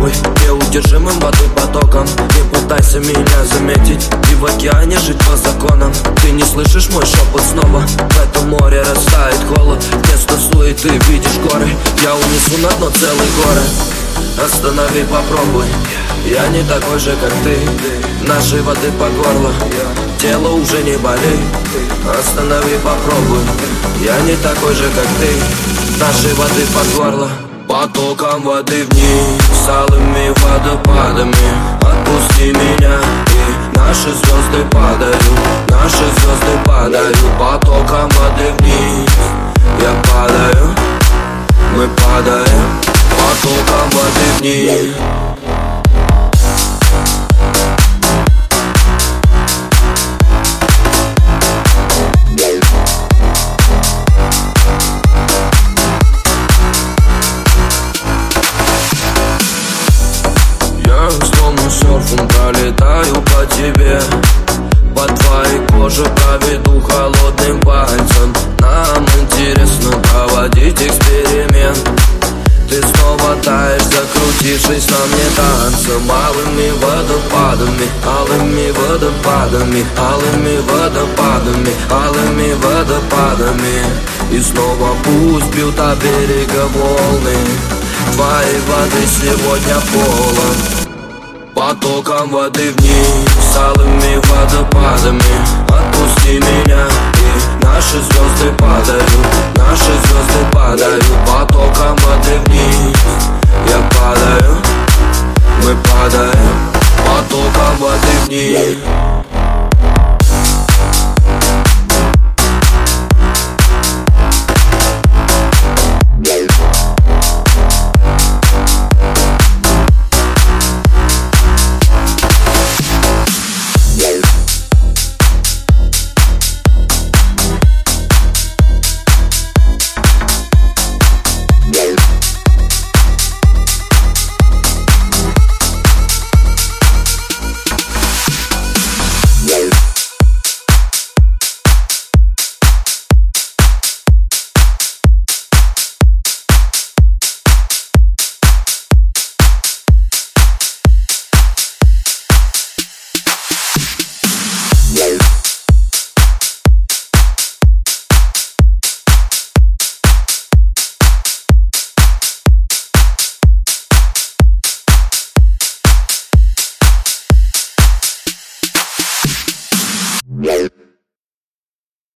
попробуй неудержимым воды потоком. Не пытайся меня заметить и в океане жить по законам. Ты не слышишь мой шепот снова, в этом море растает холод. Вместо суеты видишь горы, я унесу на дно целый город. Останови, попробуй, я не такой же, как ты. Нашей воды по горло, тело уже не болит. Останови, попробуй, я не такой же, как ты. Нашей воды по горло. Потоком воды вниз, алыми водопадами. Отпусти меня, и наши звезды падают. Наши звезды падают. Потоком воды вниз, я падаю, мы падаем. Потоком воды вниз. Я словно серфом пролетаю по тебе, по твоей коже проведу холодным пальцем. Нам интересно проводить эксперимент. Ты снова таешь, закрутившись на мне танцем. Алыми водопадами, алыми водопадами, алыми водопадами, алыми водопадами. И снова пусть бьют о берега волны. Твоей воды сегодня полон. Потоком воды вниз, алыми водопадами. Отпусти меня, и наши звезды падают. Наши звезды падают. Потоком воды вниз, я падаю, мы падаем. Потоком воды вниз.